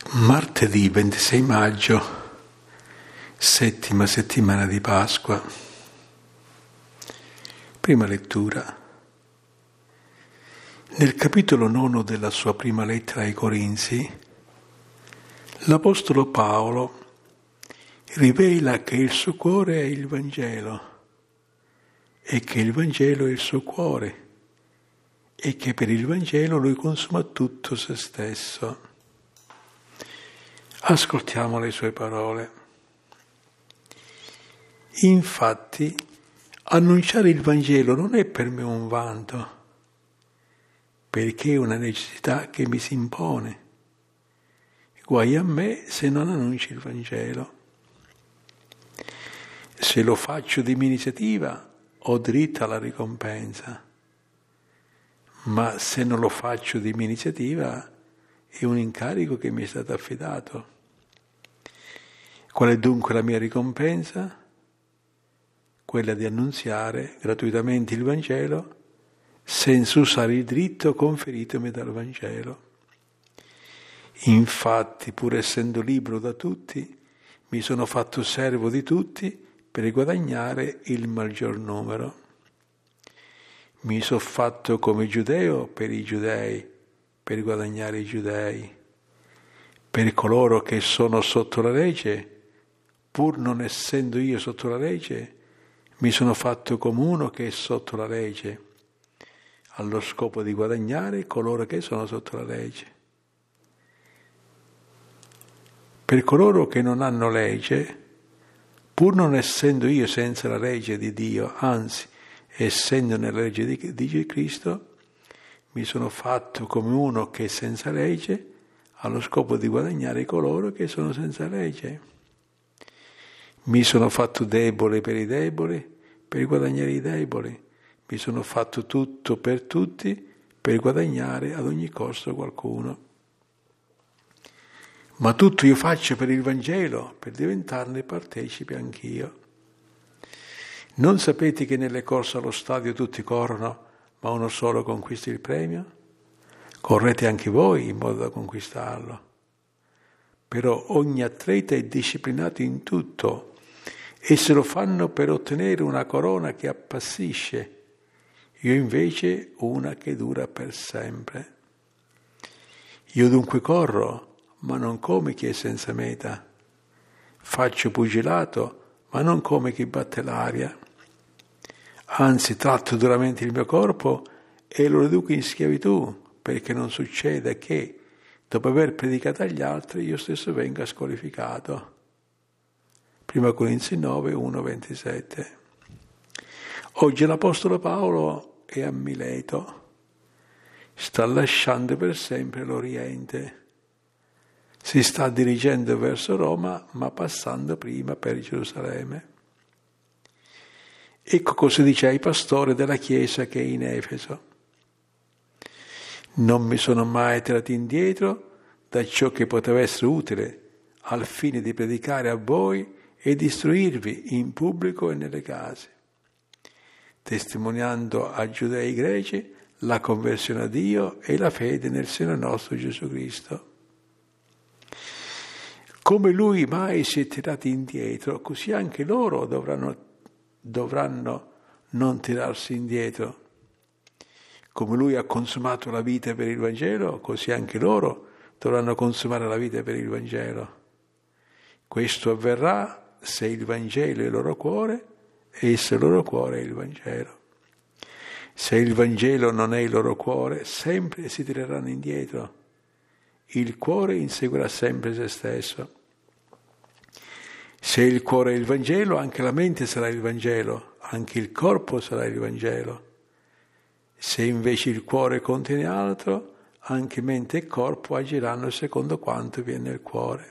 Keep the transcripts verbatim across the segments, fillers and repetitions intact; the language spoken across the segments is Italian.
Martedì ventisei maggio, settima settimana di Pasqua. Prima lettura. Nel capitolo nono della sua prima lettera ai Corinzi, l'Apostolo Paolo rivela che il suo cuore è il Vangelo e che il Vangelo è il suo cuore e che per il Vangelo lui consuma tutto se stesso. Ascoltiamo le sue parole. Infatti, annunciare il Vangelo non è per me un vanto, perché è una necessità che mi si impone. Guai a me se non annuncio il Vangelo. Se lo faccio di mia iniziativa, ho diritto alla ricompensa, ma se non lo faccio di mia iniziativa, è un incarico che mi è stato affidato. Qual è dunque la mia ricompensa? Quella di annunziare gratuitamente il Vangelo senza usare il diritto conferitomi dal Vangelo. Infatti, pur essendo libero da tutti, mi sono fatto servo di tutti per guadagnare il maggior numero. Mi sono fatto come giudeo per i giudei, per guadagnare i giudei. Per coloro che sono sotto la legge, pur non essendo io sotto la legge, mi sono fatto come uno che è sotto la legge, allo scopo di guadagnare coloro che sono sotto la legge. Per coloro che non hanno legge, pur non essendo io senza la legge di Dio, anzi, essendo nella legge di, di Cristo, mi sono fatto come uno che è senza legge, allo scopo di guadagnare coloro che sono senza legge. Mi sono fatto debole per i deboli, per guadagnare i deboli. Mi sono fatto tutto per tutti, per guadagnare ad ogni costo qualcuno. Ma tutto io faccio per il Vangelo, per diventarne partecipe anch'io. Non sapete che nelle corse allo stadio tutti corrono, ma uno solo conquista il premio? Correte anche voi in modo da conquistarlo. Però ogni atleta è disciplinato in tutto, e se lo fanno per ottenere una corona che appassisce, io invece una che dura per sempre. Io dunque corro, ma non come chi è senza meta. Faccio pugilato, ma non come chi batte l'aria. Anzi, tratto duramente il mio corpo e lo riduco in schiavitù, perché non succeda che, dopo aver predicato agli altri, io stesso venga squalificato. Prima Corinzi nove, uno, ventisette. Oggi l'Apostolo Paolo è a Mileto, sta lasciando per sempre l'Oriente, si sta dirigendo verso Roma, ma passando prima per Gerusalemme. Ecco cosa dice ai pastori della Chiesa che è in Efeso. Non mi sono mai tirato indietro da ciò che poteva essere utile al fine di predicare a voi e di istruirvi in pubblico e nelle case, testimoniando a giudei e greci la conversione a Dio e la fede nel Signore nostro Gesù Cristo. Come Lui mai si è tirato indietro, così anche loro dovranno, dovranno non tirarsi indietro. Come Lui ha consumato la vita per il Vangelo, così anche loro dovranno consumare la vita per il Vangelo. Questo avverrà se il Vangelo è il loro cuore e se il loro cuore è il Vangelo. Se il Vangelo non è il loro cuore, sempre si tireranno indietro. Il cuore inseguirà sempre se stesso. Se il cuore è il Vangelo, anche la mente sarà il Vangelo, anche il corpo sarà il Vangelo. Se invece il cuore contiene altro, anche mente e corpo agiranno secondo quanto viene nel cuore.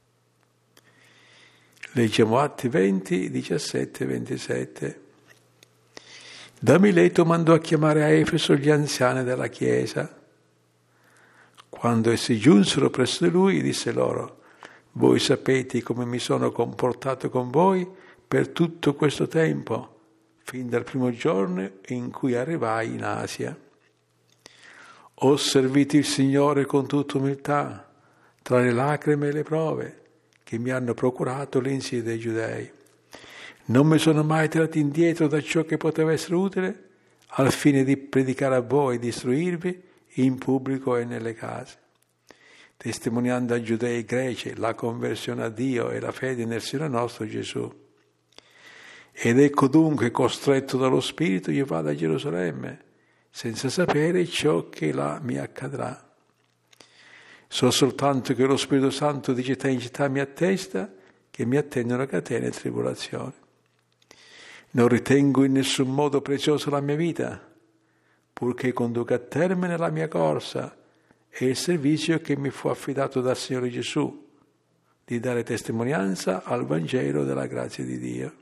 Leggiamo Atti venti, diciassette e ventisette. Da Mileto mandò a chiamare a Efeso gli anziani della Chiesa. Quando essi giunsero presso di lui, disse loro: voi sapete come mi sono comportato con voi per tutto questo tempo, fin dal primo giorno in cui arrivai in Asia. Ho servito il Signore con tutta umiltà, tra le lacrime e le prove che mi hanno procurato l'insidia dei giudei. Non mi sono mai tirato indietro da ciò che poteva essere utile al fine di predicare a voi e di istruirvi in pubblico e nelle case, testimoniando a giudei e greci la conversione a Dio e la fede nel Signore nostro Gesù. Ed ecco dunque, costretto dallo Spirito, io vado a Gerusalemme, senza sapere ciò che là mi accadrà. So soltanto che lo Spirito Santo di città in città mi attesta che mi attendono catene e tribolazioni. Non ritengo in nessun modo preziosa la mia vita, purché conduca a termine la mia corsa e il servizio che mi fu affidato dal Signore Gesù, di dare testimonianza al Vangelo della grazia di Dio.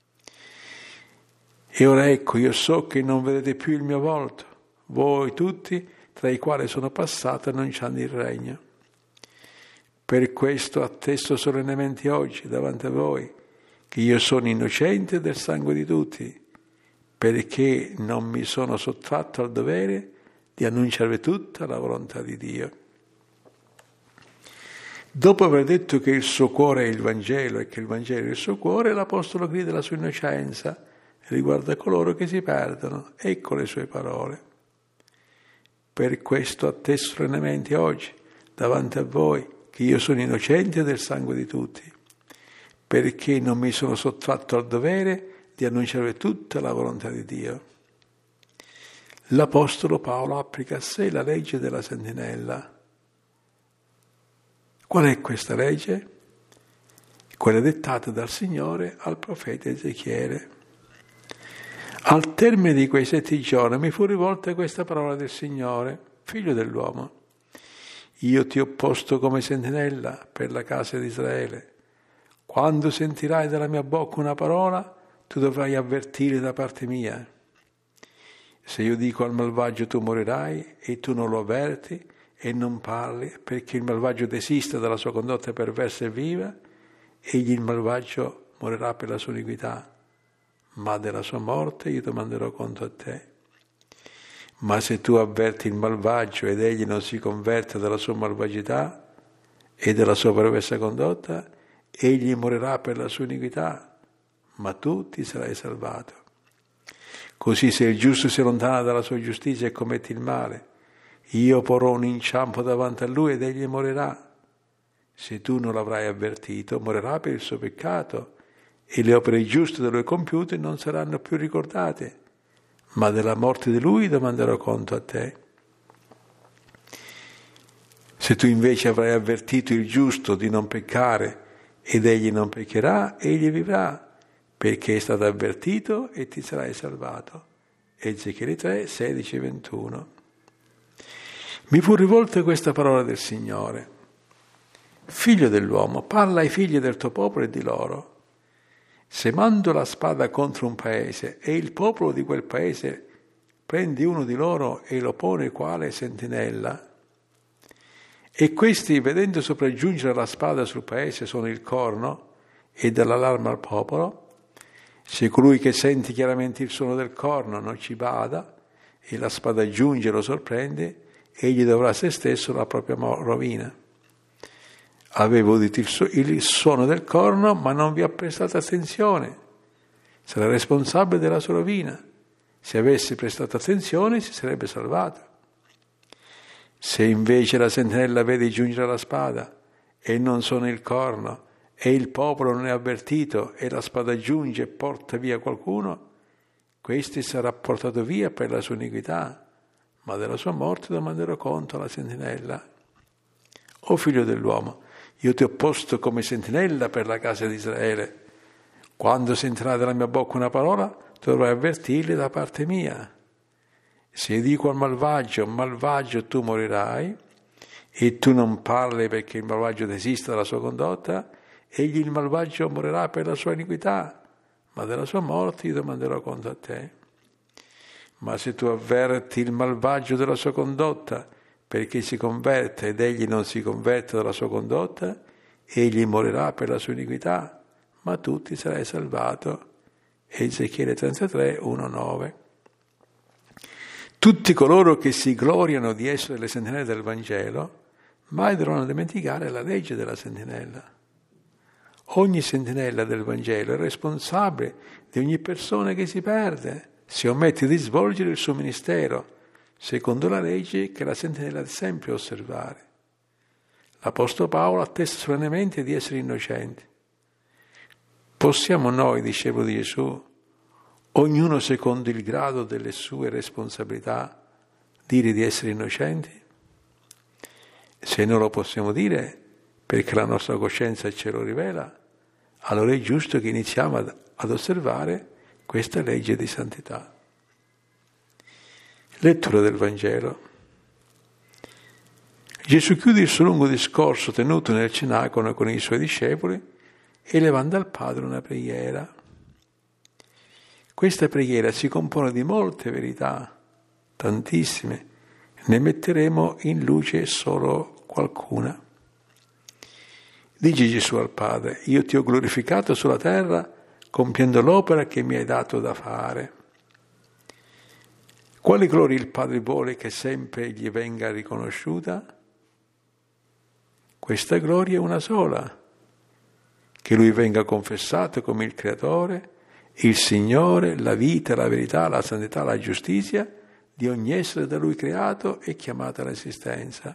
E ora ecco, io so che non vedete più il mio volto, voi tutti, tra i quali sono passato annunciando il regno. Per questo attesto solennemente oggi davanti a voi che io sono innocente del sangue di tutti, perché non mi sono sottratto al dovere di annunciarvi tutta la volontà di Dio. Dopo aver detto che il suo cuore è il Vangelo e che il Vangelo è il suo cuore, l'Apostolo grida la sua innocenza riguardo a coloro che si perdono. Ecco le sue parole. Per questo attesto solennemente oggi davanti a voi che io sono innocente del sangue di tutti, perché non mi sono sottratto al dovere di annunciare tutta la volontà di Dio. L'Apostolo Paolo applica a sé la legge della sentinella. Qual è questa legge? Quella dettata dal Signore al profeta Ezechiele. Al termine di quei sette giorni mi fu rivolta questa parola del Signore: figlio dell'uomo, io ti ho posto come sentinella per la casa di Israele. Quando sentirai dalla mia bocca una parola, tu dovrai avvertire da parte mia. Se io dico al malvagio tu morirai e tu non lo avverti e non parli, perché il malvagio desista dalla sua condotta perversa e viva, egli il malvagio morirà per la sua iniquità, ma della sua morte io domanderò conto a te. Ma se tu avverti il malvagio ed egli non si converte dalla sua malvagità e della sua perversa condotta, egli morirà per la sua iniquità, ma tu ti sarai salvato. Così se il giusto si allontana dalla sua giustizia e commette il male, io porrò un inciampo davanti a lui ed egli morirà. Se tu non l'avrai avvertito, morirà per il suo peccato e le opere giuste da lui compiute non saranno più ricordate, ma della morte di lui domanderò conto a te. Se tu invece avrai avvertito il giusto di non peccare ed egli non peccherà, egli vivrà, perché è stato avvertito e ti sarai salvato. Ezechiele tre, sedici e ventuno. Mi fu rivolta questa parola del Signore: figlio dell'uomo, parla ai figli del tuo popolo e di loro: se mando la spada contro un paese e il popolo di quel paese prende uno di loro e lo pone quale sentinella, e questi, vedendo sopraggiungere la spada sul paese, sono il corno e dà l'allarme al popolo, se colui che sente chiaramente il suono del corno non ci bada e la spada giunge e lo sorprende, egli dovrà a se stesso la propria rovina. Avevo udito il, su- il suono del corno, ma non vi ha prestato attenzione. Sarà responsabile della sua rovina. Se avesse prestato attenzione si sarebbe salvato. Se invece la sentinella vede giungere la spada e non suona il corno e il popolo non è avvertito e la spada giunge e porta via qualcuno, questi sarà portato via per la sua iniquità, ma della sua morte domanderò conto alla sentinella. O figlio dell'uomo, io ti ho posto come sentinella per la casa di Israele. Quando sentirà dalla mia bocca una parola, tu dovrai avvertirli da parte mia. Se io dico al malvagio, malvagio tu morirai, e tu non parli perché il malvagio desista dalla sua condotta, egli il malvagio morirà per la sua iniquità, ma della sua morte io domanderò conto a te. Ma se tu avverti il malvagio della sua condotta, perché si converte ed egli non si converte dalla sua condotta, egli morirà per la sua iniquità, ma tu ti sarai salvato. Ezechiele trentatré, uno nove. Tutti coloro che si gloriano di essere le sentinelle del Vangelo mai dovranno dimenticare la legge della sentinella. Ogni sentinella del Vangelo è responsabile di ogni persona che si perde, se omette di svolgere il suo ministero, secondo la legge che la sentinella deve sempre osservare. L'Apostolo Paolo attesta solennemente di essere innocenti. Possiamo noi, discepoli di Gesù, ognuno secondo il grado delle sue responsabilità, dire di essere innocenti? Se non lo possiamo dire, perché la nostra coscienza ce lo rivela, allora è giusto che iniziamo ad, ad osservare questa legge di santità. Lettura del Vangelo. Gesù chiude il suo lungo discorso tenuto nel cenacolo con i suoi discepoli e le manda al Padre una preghiera. Questa preghiera si compone di molte verità, tantissime, ne metteremo in luce solo qualcuna. Dice Gesù al Padre: io ti ho glorificato sulla terra compiendo l'opera che mi hai dato da fare. Quale gloria il Padre vuole che sempre gli venga riconosciuta? Questa gloria è una sola, che Lui venga confessato come il Creatore, il Signore, la vita, la verità, la santità, la giustizia di ogni essere da Lui creato e chiamato all'esistenza.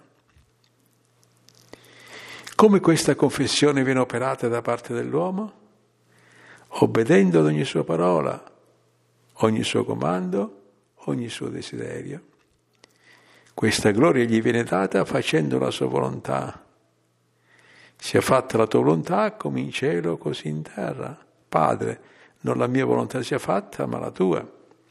Come questa confessione viene operata da parte dell'uomo? Obbedendo ad ogni sua parola, ogni suo comando, ogni suo desiderio. Questa gloria gli viene data facendo la sua volontà. Sia fatta la tua volontà come in cielo così in terra. Padre, non la mia volontà sia fatta, ma la tua.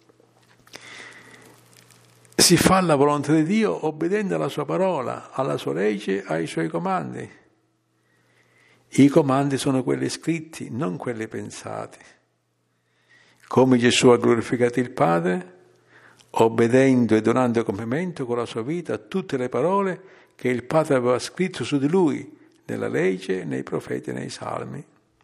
Si fa la volontà di Dio obbedendo alla sua parola, alla sua legge, ai suoi comandi. I comandi sono quelli scritti, non quelli pensati. Come Gesù ha glorificato il Padre, obbedendo e donando compimento con la sua vita a tutte le parole che il Padre aveva scritto su di Lui, nella legge, nei profeti e nei salmi.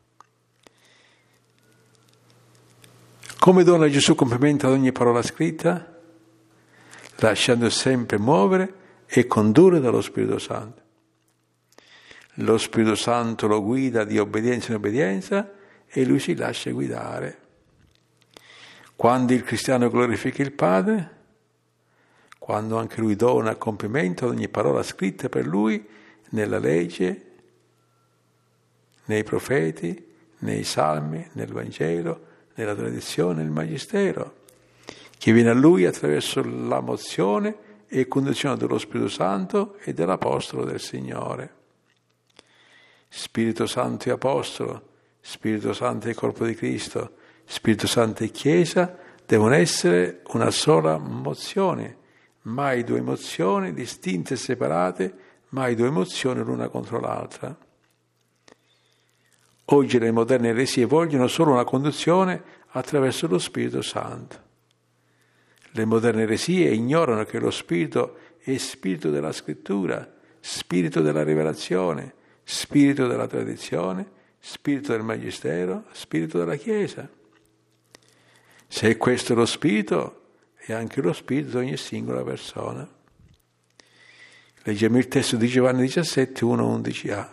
Come dona Gesù compimento ad ogni parola scritta? Lasciando sempre muovere e condurre dallo Spirito Santo. Lo Spirito Santo lo guida di obbedienza in obbedienza e lui si lascia guidare. Quando il cristiano glorifica il Padre, quando anche lui dona compimento ad ogni parola scritta per lui nella legge, nei profeti, nei salmi, nel Vangelo, nella tradizione, nel Magistero, che viene a lui attraverso la mozione e conduzione dello Spirito Santo e dell'Apostolo del Signore. Spirito Santo e Apostolo, Spirito Santo e Corpo di Cristo, Spirito Santo e Chiesa devono essere una sola mozione, mai due emozioni distinte e separate, mai due emozioni l'una contro l'altra. Oggi le moderne eresie vogliono solo una conduzione attraverso lo Spirito Santo. Le moderne eresie ignorano che lo Spirito è Spirito della Scrittura, Spirito della rivelazione, Spirito della tradizione, Spirito del Magistero, Spirito della Chiesa. Se questo è lo Spirito, è anche lo Spirito di ogni singola persona. Leggiamo il testo di Giovanni diciassette, uno undici a.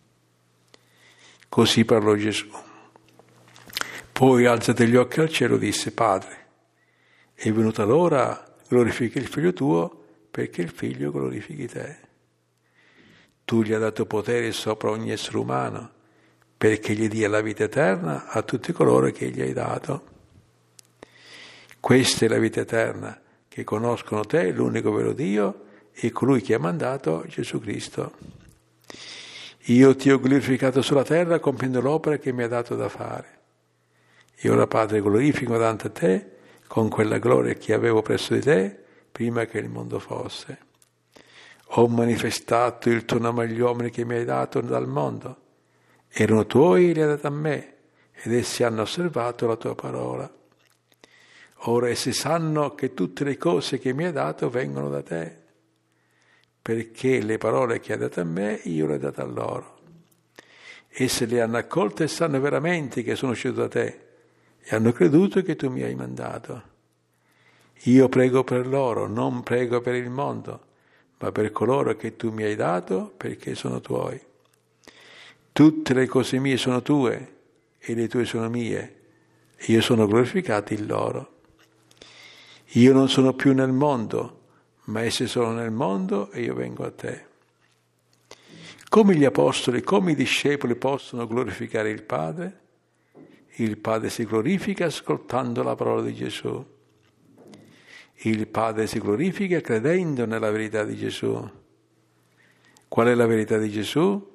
Così parlò Gesù. Poi, alzati gli occhi al cielo, disse: Padre, è venuta l'ora, glorifica il Figlio tuo, perché il Figlio glorifichi te. Tu gli hai dato potere sopra ogni essere umano, perché gli dia la vita eterna a tutti coloro che gli hai dato. Questa è la vita eterna, che conoscono te, l'unico vero Dio, e colui che ha mandato Gesù Cristo. Io ti ho glorificato sulla terra compiendo l'opera che mi ha dato da fare. E ora, Padre, glorifico davanti a te con quella gloria che avevo presso di te prima che il mondo fosse. Ho manifestato il tuo nome agli uomini che mi hai dato dal mondo. Erano tuoi e li hai dati a me, ed essi hanno osservato la tua parola. Ora essi sanno che tutte le cose che mi hai dato vengono da te, perché le parole che hai dato a me io le ho date a loro. Esse le hanno accolte e sanno veramente che sono uscito da te e hanno creduto che tu mi hai mandato. Io prego per loro, non prego per il mondo, ma per coloro che tu mi hai dato, perché sono tuoi. Tutte le cose mie sono tue e le tue sono mie, e io sono glorificato in loro. Io non sono più nel mondo, ma essi sono nel mondo e io vengo a te. Come gli apostoli, come i discepoli possono glorificare il Padre? Il Padre si glorifica ascoltando la parola di Gesù. Il Padre si glorifica credendo nella verità di Gesù. Qual è la verità di Gesù?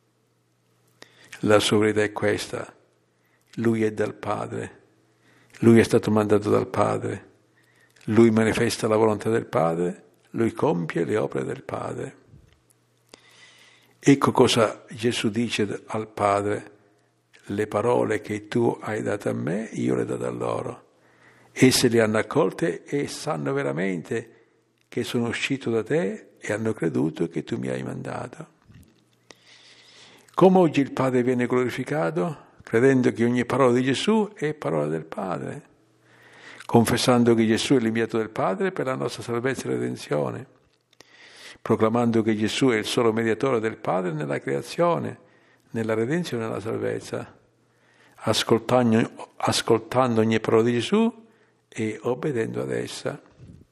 La sua verità è questa: Lui è dal Padre, Lui è stato mandato dal Padre, Lui manifesta la volontà del Padre, Lui compie le opere del Padre. Ecco cosa Gesù dice al Padre: le parole che tu hai date a me, io le do a loro. Esse le hanno accolte e sanno veramente che sono uscito da te e hanno creduto che tu mi hai mandato. Come oggi il Padre viene glorificato? Credendo che ogni parola di Gesù è parola del Padre, confessando che Gesù è l'inviato del Padre per la nostra salvezza e redenzione, proclamando che Gesù è il solo mediatore del Padre nella creazione, nella redenzione e nella salvezza, ascoltando, ascoltando ogni parola di Gesù e obbedendo ad essa.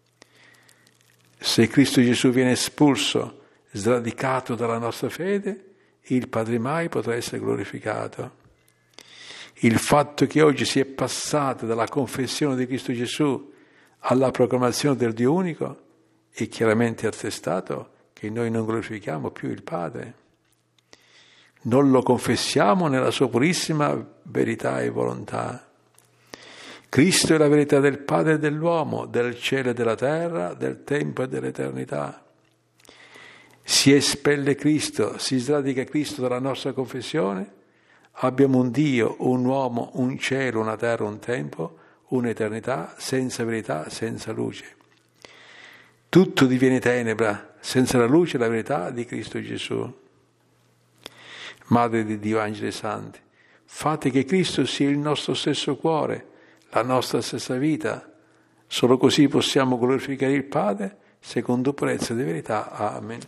Se Cristo Gesù viene espulso, sradicato dalla nostra fede, il Padre mai potrà essere glorificato. Il fatto che oggi si è passato dalla confessione di Cristo Gesù alla proclamazione del Dio unico è chiaramente attestato che noi non glorifichiamo più il Padre. Non lo confessiamo nella sua purissima verità e volontà. Cristo è la verità del Padre e dell'uomo, del cielo e della terra, del tempo e dell'eternità. Si espelle Cristo, si sradica Cristo dalla nostra confessione, abbiamo un Dio, un uomo, un cielo, una terra, un tempo, un'eternità senza verità, senza luce. Tutto diviene tenebra senza la luce e la verità di Cristo Gesù. Madre di Dio, angeli santi, fate che Cristo sia il nostro stesso cuore, la nostra stessa vita. Solo così possiamo glorificare il Padre secondo purezza di verità. Amen.